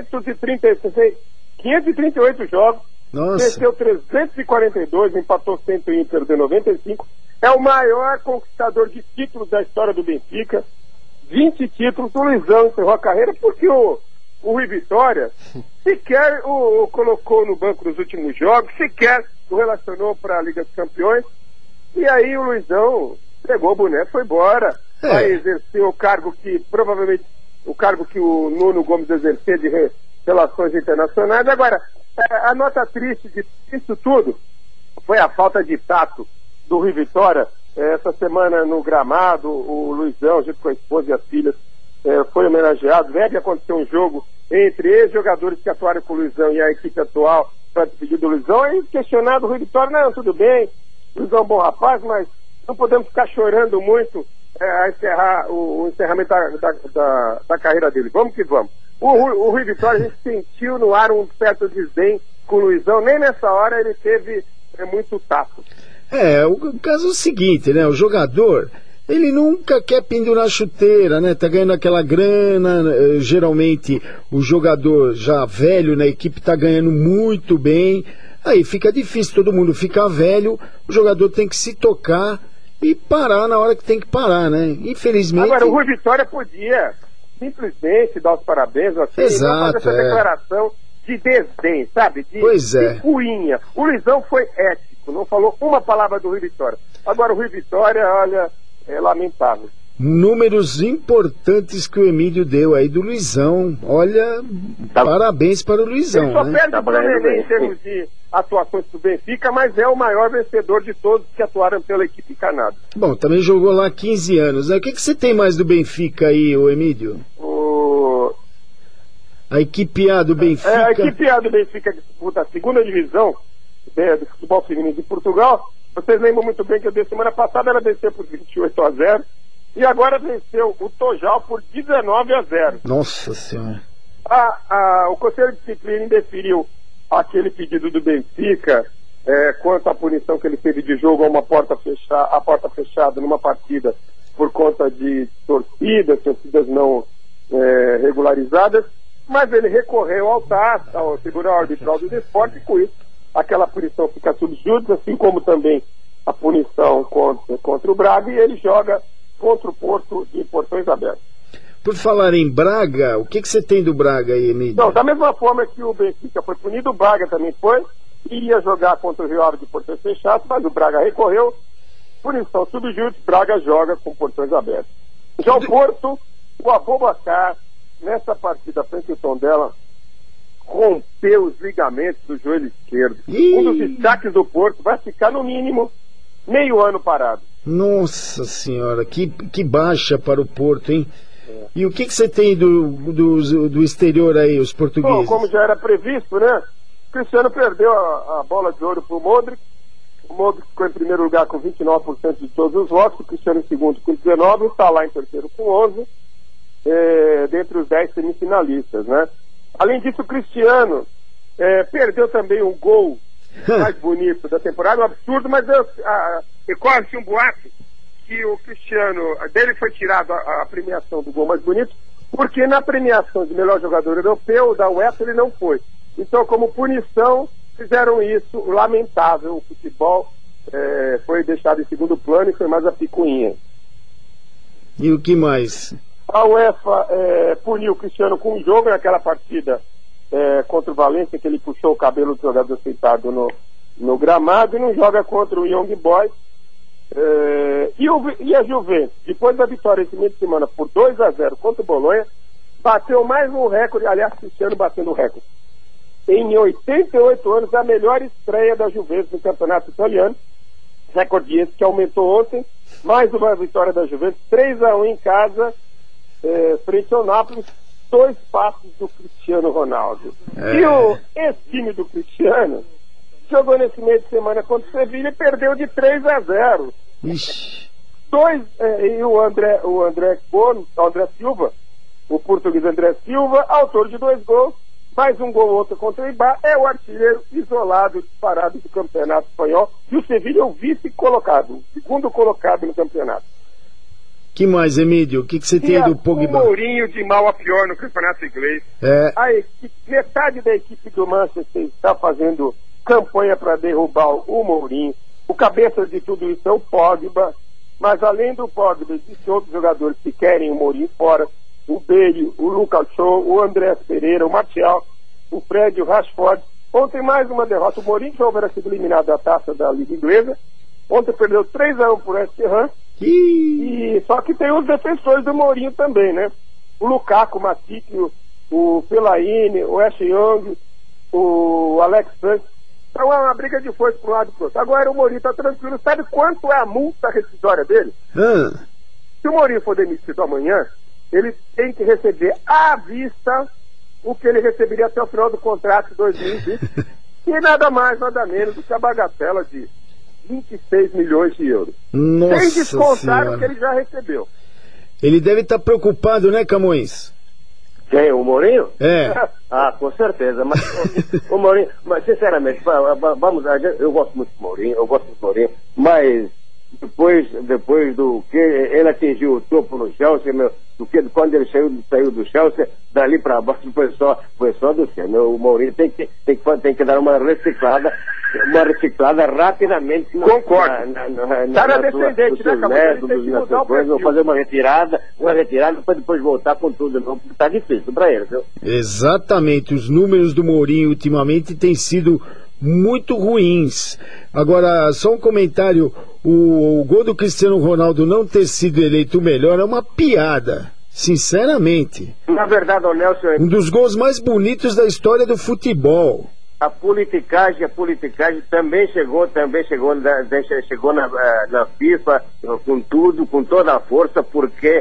538 jogos, venceu 342, empatou 101 e perdeu 95, é o maior conquistador de títulos da história do Benfica, 20 títulos. O Luizão encerrou a carreira porque o Rui Vitória sequer o colocou no banco nos últimos jogos, sequer o relacionou para a Liga dos Campeões, e aí o Luizão pegou o boneco e foi embora. Vai exercer o cargo que provavelmente o Nuno Gomes exercer de relações internacionais. Agora, a nota triste disso tudo foi a falta de tato do Rui Vitória. Essa semana no gramado, o Luizão, junto com a esposa e as filhas, foi homenageado. Deve acontecer um jogo entre ex-jogadores que atuaram com o Luizão e a equipe atual para despedir do Luizão. Aí questionado o Rui Vitória: não, tudo bem, o Luizão é um bom rapaz, mas não podemos ficar chorando muito a encerrar o encerramento da carreira dele. Vamos que vamos. O Rui Vitória, a gente sentiu no ar um certo desdém com o Luizão, nem nessa hora ele teve muito tato. O caso é o seguinte, né? O jogador, ele nunca quer pendurar chuteira, né? Tá ganhando aquela grana, geralmente o jogador já velho na equipe tá ganhando muito bem, aí fica difícil, todo mundo fica velho, o jogador tem que se tocar e parar na hora que tem que parar, né? Infelizmente... Agora, o Rui Vitória podia simplesmente dar os parabéns, assim, exato, fazer essa declaração de desdém, sabe? De cuinha. O Luizão foi ético, não falou uma palavra do Rui Vitória. Agora o Rui Vitória, olha, é lamentável. Números importantes que o Emílio deu aí do Luizão. Olha, parabéns para o Luizão. Ele só perde para o Nenê em termos de atuações do Benfica, mas é o maior vencedor de todos que atuaram pela equipe encarnada. Bom, também jogou lá 15 anos, né? O que você tem mais do Benfica aí, ô Emílio? A equipe A do Benfica. A equipe A do Benfica disputa a segunda divisão do futebol feminino de Portugal. Vocês lembram muito bem que semana passada ela venceu por 28-0 e agora venceu o Tojal por 19-0. Nossa Senhora. O Conselho de Disciplina indeferiu aquele pedido do Benfica quanto à punição que ele teve de jogo a porta fechada numa partida por conta de torcidas não regularizadas. Mas ele recorreu ao TAS, ao Tribunal Arbitral do Desporto, e com isso aquela punição fica subjúdice, assim como também a punição contra o Braga, e ele joga contra o Porto de portões abertos. Por falar em Braga, o que você tem do Braga aí, Emílio? Não, da mesma forma que o Benfica foi punido, o Braga também foi, iria jogar contra o Rio Ave de portões fechados, mas o Braga recorreu, punição subjúdice, Braga joga com portões abertos. Já o Porto, o Aboubakar, nessa partida frente ao Tondela, rompeu os ligamentos do joelho esquerdo. Um dos destaques do Porto vai ficar no mínimo meio ano parado. Nossa Senhora, que baixa para o Porto, hein? E o que você tem do exterior aí, os portugueses? Bom, como já era previsto, né? O Cristiano perdeu a bola de ouro para o Modric. O Modric ficou em primeiro lugar com 29% de todos os votos, o Cristiano em segundo com 19%, está lá em terceiro com 11%. Dentre os 10 semifinalistas, né? Além disso, o Cristiano perdeu também o gol mais bonito da temporada, um absurdo, mas corre-se um boato que o Cristiano, dele foi tirado a premiação do gol mais bonito, porque na premiação de melhor jogador europeu da UEFA ele não foi. Então, como punição, fizeram isso, lamentável. O futebol foi deixado em segundo plano e foi mais a picuinha. E o que mais? A UEFA puniu o Cristiano com um jogo naquela partida contra o Valência, que ele puxou o cabelo do jogador sentado no gramado, e não joga contra o Young Boys. E a Juventus, depois da vitória esse meio de semana por 2-0 contra o Bolonha, bateu mais um recorde, aliás, Cristiano batendo o recorde. em 88 anos, a melhor estreia da Juventus no campeonato italiano. Recorde esse que aumentou ontem. Mais uma vitória da Juventus, 3-1 em casa, frente ao Nápoles, 2 passos do Cristiano Ronaldo. E esse time do Cristiano jogou nesse meio de semana contra o Sevilha e perdeu de 3-0. E o André Silva, o português André Silva, autor de 2 gols, mais um gol outro contra o Eibar, é o artilheiro isolado, disparado do campeonato espanhol, e o Sevilha é o vice-colocado, o segundo colocado no campeonato. Que mais, Emílio? O que você tem do Pogba? O Mourinho de mal a pior no campeonato inglês. Metade da equipe do Manchester está fazendo campanha para derrubar o Mourinho. O cabeça de tudo isso é o Pogba, mas além do Pogba, existem outros jogadores que querem o Mourinho fora. O Bale, o Lucas Shaw, o Andrés Pereira, o Martial, o Fred, o Rashford. Ontem mais uma derrota. O Mourinho já houvera sido eliminado da taça da Liga Inglesa. Ontem perdeu 3-1 por West Ham. E só que tem os defensores do Mourinho também, né? O Lukaku, o Matip, o Fellaini, o Ash Young, o Alex Sanchez. Então é uma briga de força para um lado e para o outro. Agora o Mourinho está tranquilo. Sabe quanto é a multa rescisória dele? Se o Mourinho for demitido amanhã, ele tem que receber à vista o que ele receberia até o final do contrato de 2020, e nada mais, nada menos do que a bagatela de 26 milhões de euros. Nossa, sem descontar o que ele já recebeu. Ele deve estar preocupado, né, Camões? Quem? O Mourinho? Com certeza. Mas o Mourinho, mas sinceramente, eu gosto muito do Mourinho, mas depois do que ele atingiu o topo no Chelsea, quando ele saiu do Chelsea, dali para baixo foi só do céu. O Mourinho tem que dar uma reciclada rapidamente. Concordo. Está na descendente, vou fazer uma retirada para depois voltar com tudo de novo, porque está difícil para ele, viu? Exatamente, os números do Mourinho ultimamente têm sido muito ruins. Agora, só um comentário: o gol do Cristiano Ronaldo não ter sido eleito o melhor é uma piada, sinceramente. Na verdade, Nelson, um dos gols mais bonitos da história do futebol. A politicagem também chegou na FIFA com tudo, com toda a força, porque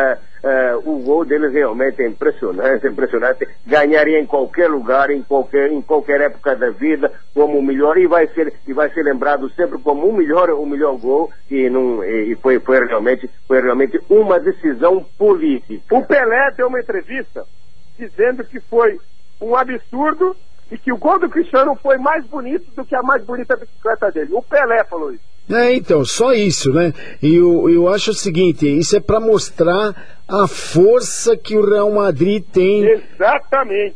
o gol dele realmente é impressionante. Ganharia em qualquer lugar, em qualquer época da vida, como o melhor, e vai ser lembrado sempre como o melhor gol, e foi realmente uma decisão política. O Pelé deu uma entrevista dizendo que foi um absurdo e que o gol do Cristiano foi mais bonito do que a mais bonita bicicleta dele. O Pelé falou isso. Então, só isso, né? E eu acho o seguinte, isso é para mostrar a força que o Real Madrid tem. Exatamente.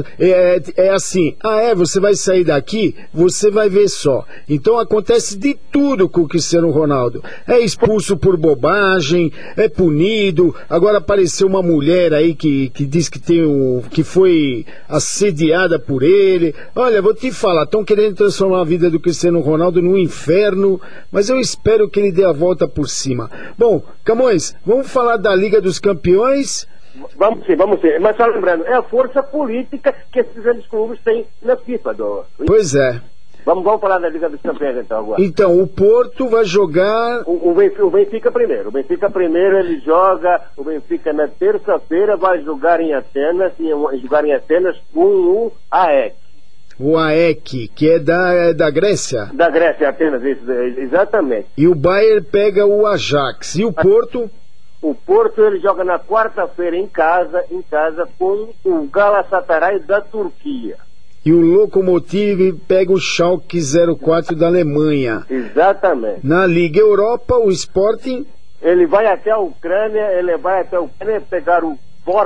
É assim, você vai sair daqui, você vai ver só. Então acontece de tudo com o Cristiano Ronaldo. É expulso por bobagem, é punido. Agora apareceu uma mulher aí que diz que foi assediada por ele. Olha, vou te falar, estão querendo transformar a vida do Cristiano Ronaldo num inferno, mas eu espero que ele dê a volta por cima. Bom, Camões, vamos falar da Liga dos Campeões? Vamos sim. Mas só lembrando, é a força política que esses grandes clubes têm na FIFA. Pois é. Vamos falar da Liga dos Campeões então agora. Então, o Porto vai jogar... O Benfica primeiro. O Benfica primeiro, ele joga... O Benfica na terça-feira vai jogar em Atenas, com o AEK. O AEK, que é da Grécia? Da Grécia, Atenas, isso, exatamente. E o Bayern pega o Ajax. E o Porto? O Porto, ele joga na quarta-feira em casa com o Galatasaray da Turquia. E o Lokomotiv pega o Schalke 04 da Alemanha. Exatamente. Na Liga Europa, o Sporting... Ele vai até a Ucrânia, pegar o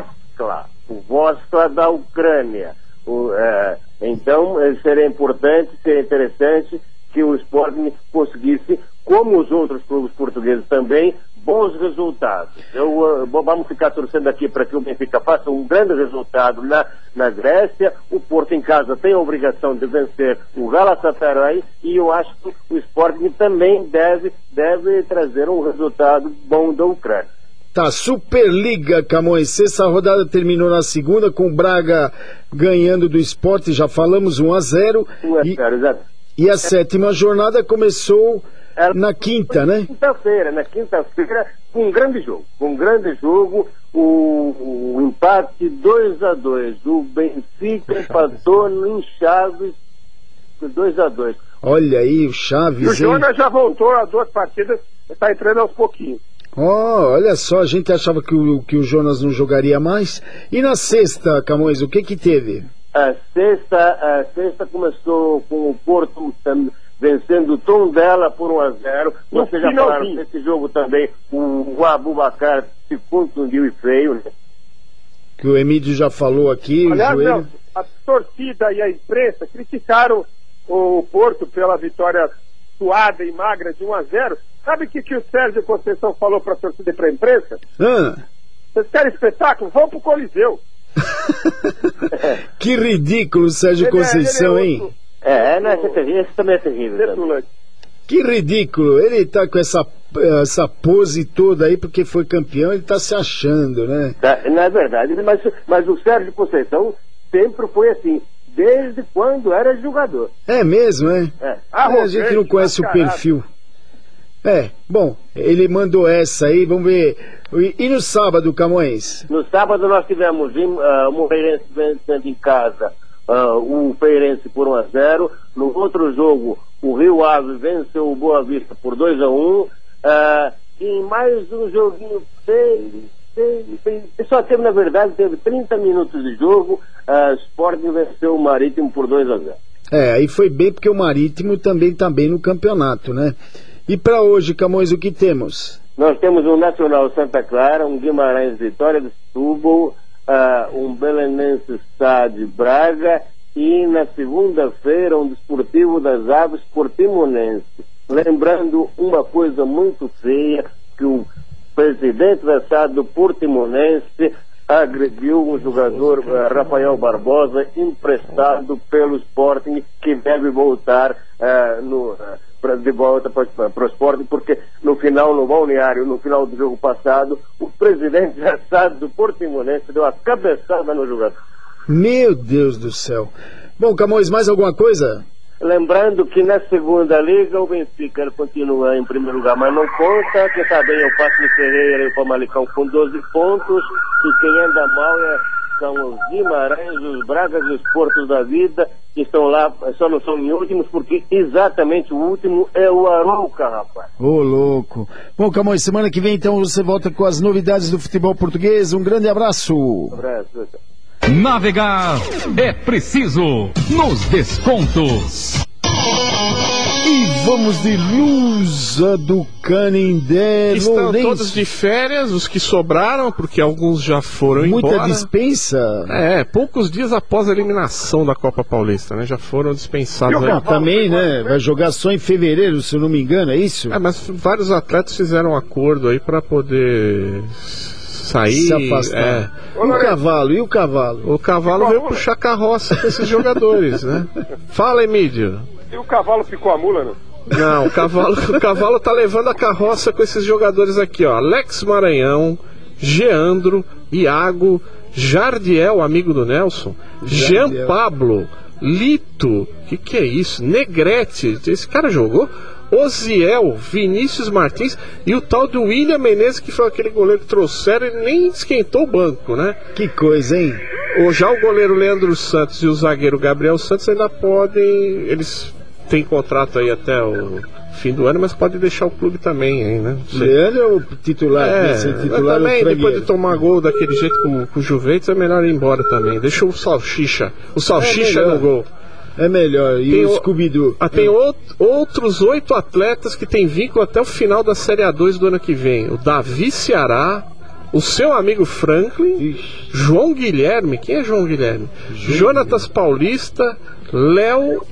Vorskla da Ucrânia. Então, seria importante, seria interessante que o Sporting conseguisse, como os outros clubes portugueses também, bons resultados. Vamos ficar torcendo aqui para que o Benfica faça um grande resultado na Grécia. O Porto em casa tem a obrigação de vencer o Galatasaray, e eu acho que o Sporting também deve trazer um resultado bom da Ucrânia. Tá, Superliga, Camões. Sexta rodada terminou na segunda com o Braga ganhando do Sport, já falamos, 1-0. 1-0, exato. E a sétima jornada começou na quinta, né? Na quinta-feira, com um grande jogo, o empate 2-2. O Benfica empatou em Chaves 2-2. Olha aí, o Chaves. E o Jonas já voltou a 2 partidas, está entrando aos pouquinhos. Olha só, a gente achava que o Jonas não jogaria mais. E na sexta, Camões, o que teve? A sexta começou com o Porto vencendo o Tondela por 1-0. Vocês já falaram desse jogo também. O Abubacar se contundiu e feio, né? Que o Emílio já falou aqui. Aliás, o joelho... a torcida e a imprensa criticaram o Porto pela vitória suada e magra de 1-0. Sabe o que o Sérgio Conceição falou para a torcida e para a imprensa? Vocês querem espetáculo? Vão pro Coliseu. Que ridículo, Sérgio Conceição, hein? Esse também é terrível. Que ridículo. Ele tá com essa pose toda aí porque foi campeão, ele tá se achando, né? Não é verdade, mas o Sérgio Conceição sempre foi assim, desde quando era jogador. É mesmo, é? A gente não conhece o perfil. Bom, ele mandou essa aí, vamos ver. E no sábado, Camões? No sábado nós tivemos o Moreirense vencendo em casa o Feirense por 1-0. No outro jogo, o Rio Ave venceu o Boa Vista por 2-1. E mais um joguinho só teve, na verdade, 30 minutos de jogo. Sporting venceu o Marítimo por 2-0. Aí foi bem porque o Marítimo também tá bem no campeonato, né? E para hoje, Camões, o que temos? Nós temos um Nacional Santa Clara, um Guimarães Vitória de Setúbal, um Belenense Sá de Braga e na segunda-feira um Desportivo das Aves Portimonense. Lembrando uma coisa muito feia, que o presidente da SAD do Portimonense agrediu um jogador, Rafael Barbosa, emprestado pelo Sporting, que deve voltar de volta para o Sporting, porque no final do jogo passado, o presidente da SAD do Portimonense deu a cabeçada no jogador. Meu Deus do céu. Bom, Camões, mais alguma coisa? Lembrando que na segunda liga o Benfica continua em primeiro lugar, mas não conta, que está bem o Passo Ferreira e o Famalicão com 12 pontos, e quem anda mal são os Guimarães, os Bragas e os Portos da Vida, que estão lá, só não são em últimos, porque exatamente o último é o Arouca, rapaz. Ô, louco. Bom, Camões, semana que vem então você volta com as novidades do futebol português. Um grande abraço. Um abraço. Navegar é preciso nos descontos. E vamos de Lusa do Canindé. Estão todos de férias, os que sobraram, porque alguns já foram embora. Muita dispensa. Poucos dias após a eliminação da Copa Paulista, né? Já foram dispensados. Também, né? Vai jogar só em fevereiro, se eu não me engano, é isso? Mas vários atletas fizeram um acordo aí para poder sair, se afastar. E o cavalo? O cavalo veio puxar carroça com esses jogadores, né? Fala, Emílio. E o cavalo picou a mula, né? Não, o cavalo tá levando a carroça com esses jogadores aqui, ó. Alex Maranhão, Geandro, Iago, Jardiel, amigo do Nelson, Jean Pablo, Lito, que é isso? Negrete, esse cara jogou? Oziel, Vinícius Martins e o tal do William Menezes, que foi aquele goleiro que trouxeram e nem esquentou o banco, né? Que coisa, hein? Já o goleiro Leandro Santos e o zagueiro Gabriel Santos ainda podem, eles têm contrato aí até o fim do ano, mas pode deixar o clube também, hein, né? Leandro é o titular, mas também depois de tomar gol daquele jeito com o Juventus é melhor ir embora também. Deixa o Salsicha no gol. É melhor, e o Scooby-Doo? Tem outros 8 atletas que têm vínculo até o final da Série A2 do ano que vem. O Davi Ceará, o seu amigo Franklin, João Guilherme, quem é João Guilherme? Jonatas Paulista, Léo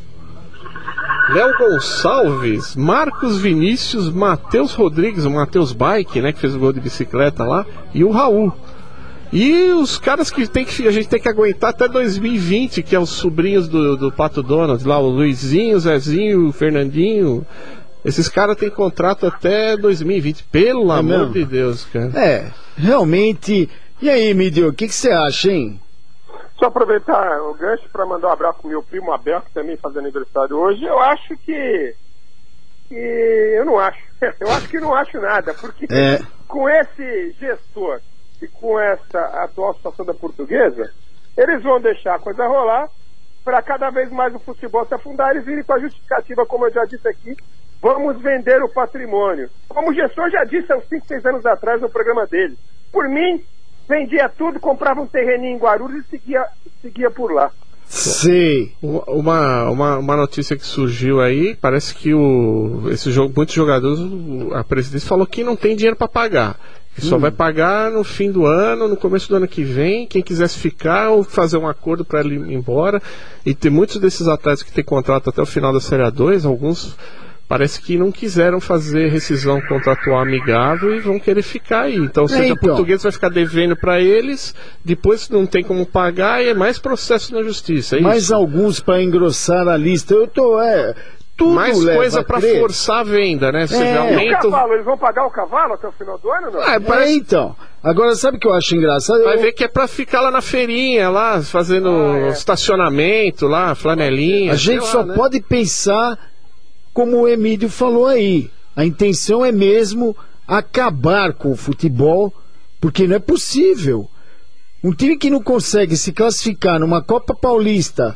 Gonçalves, Marcos Vinícius, Matheus Rodrigues, o Matheus Bike, né, que fez o gol de bicicleta lá, e o Raul. E os caras que a gente tem que aguentar até 2020, que é os sobrinhos do Pato Donald, lá o Luizinho, o Zezinho, o Fernandinho. Esses caras têm contrato até 2020, pelo amor de Deus, cara. Realmente. E aí, Emílio, o que você acha, hein? Só aproveitar o gancho para mandar um abraço pro meu primo Abel, que também faz aniversário hoje. Eu acho que eu não acho. Eu acho que não acho nada, porque com esse gestor e com essa atual situação da Portuguesa, eles vão deixar a coisa rolar para cada vez mais o futebol se afundar. Eles virem com a justificativa, como eu já disse aqui, vamos vender o patrimônio. Como o gestor já disse há uns 5, 6 anos atrás no programa dele. Por mim, vendia tudo, comprava um terreninho em Guarulhos e seguia por lá. Sim. Uma notícia que surgiu aí, parece que muitos jogadores, a presidência falou que não tem dinheiro para pagar. Que só vai pagar no fim do ano, no começo do ano que vem, quem quisesse ficar ou fazer um acordo para ele ir embora. E tem muitos desses atletas que têm contrato até o final da Série A2, alguns parece que não quiseram fazer rescisão contratual amigável e vão querer ficar aí. Então, a Portuguesa vai ficar devendo para eles, depois não tem como pagar e é mais processo na justiça. É mais isso. Alguns para engrossar a lista. Tudo mais coisa para forçar a venda, né? Você aumenta... E o cavalo, eles vão pagar o cavalo até o final do ano, não? Então. Agora, sabe o que eu acho engraçado? Vai ver que é para ficar lá na feirinha, lá, fazendo estacionamento, lá, flanelinha. A gente só pode pensar como o Emílio falou aí. A intenção é mesmo acabar com o futebol, porque não é possível. Um time que não consegue se classificar numa Copa Paulista,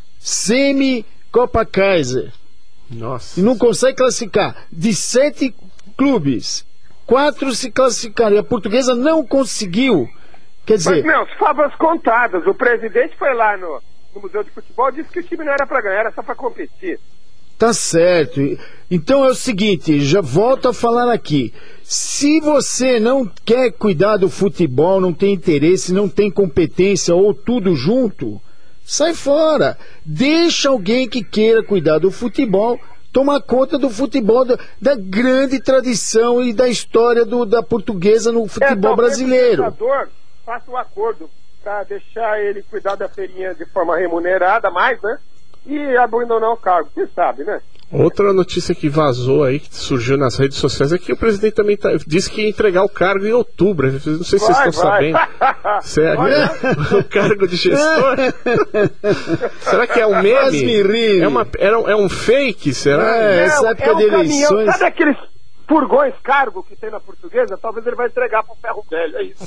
Copa Kaiser, nossa, e não consegue classificar de 7 clubes, 4 se classificaram e a Portuguesa não conseguiu. Quer dizer, mas favas contadas. O presidente foi lá no Museu de Futebol, disse que o time não era para ganhar, era só para competir. Tá certo. Então é o seguinte, já volto a falar aqui. Se você não quer cuidar do futebol, não tem interesse, não tem competência ou tudo junto, sai fora. Deixa alguém que queira cuidar do futebol tomar conta do futebol, da grande tradição e da história da Portuguesa no futebol brasileiro. O jogador faça um acordo para deixar ele cuidar da feirinha de forma remunerada, mais, né? E abandonar o cargo, você sabe, né? Outra notícia que vazou aí, que surgiu nas redes sociais, é que o presidente também disse que ia entregar o cargo em outubro. Não sei se vocês estão sabendo. Sério? O cargo de gestor? Será que é um meme? É um fake, será? Essa época de eleições. Caminhão, sabe aqueles furgões cargo que tem na Portuguesa? Talvez ele vai entregar pro ferro velho, é isso.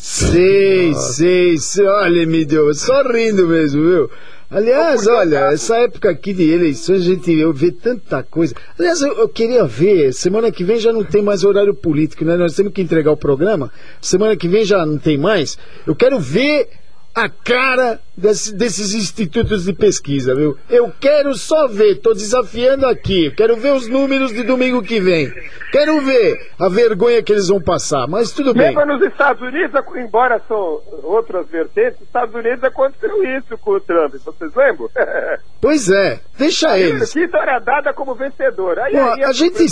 Sei. Olha, me deu só rindo mesmo, viu? Aliás, olha, essa época aqui de eleições a gente vê tanta coisa. Aliás, eu queria ver, semana que vem já não tem mais horário político, né? Nós temos que entregar o programa, semana que vem já não tem mais. Eu quero ver a cara desses institutos de pesquisa, viu? Eu quero só ver, tô desafiando aqui, quero ver os números de domingo que vem. Quero ver a vergonha que eles vão passar, mas tudo bem. Lembra nos Estados Unidos, embora são outras vertentes, nos Estados Unidos aconteceu isso com o Trump, vocês lembram? Pois é, deixa eles. Que história dada como vencedor. A gente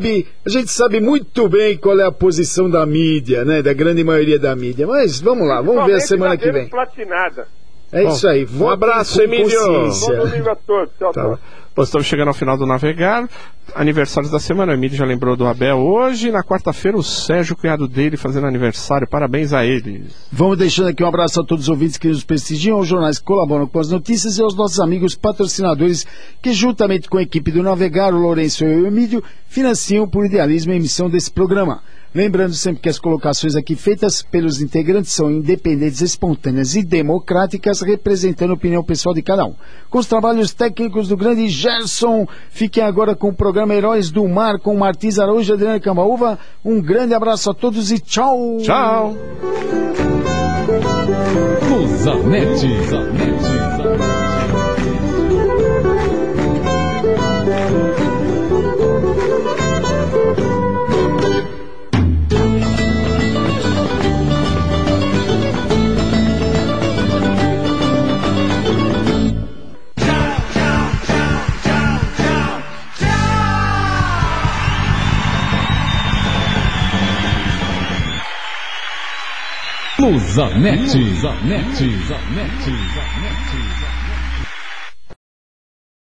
sabe muito bem qual é a posição da mídia, né? Da grande maioria da mídia, mas vamos lá, vamos ver a semana que vem. Platinada. É isso aí. Um abraço, Emílio. Bom domingo a todos. Tchau. Estamos chegando ao final do Navegar. Aniversários da semana. O Emílio já lembrou do Abel hoje. Na quarta-feira, o Sérgio, cunhado dele, fazendo aniversário. Parabéns a ele. Vamos deixando aqui um abraço a todos os ouvintes que nos prestigiam, aos jornais que colaboram com as notícias e aos nossos amigos patrocinadores que, juntamente com a equipe do Navegar, o Lourenço e o Emílio, financiam por idealismo a emissão desse programa. Lembrando sempre que as colocações aqui feitas pelos integrantes são independentes, espontâneas e democráticas, representando a opinião pessoal de cada um. Com os trabalhos técnicos do grande Gerson, fiquem agora com o programa Heróis do Mar, com Martins Araújo e Adriana Cambaúva. Um grande abraço a todos e tchau! Tchau! Luzanetti.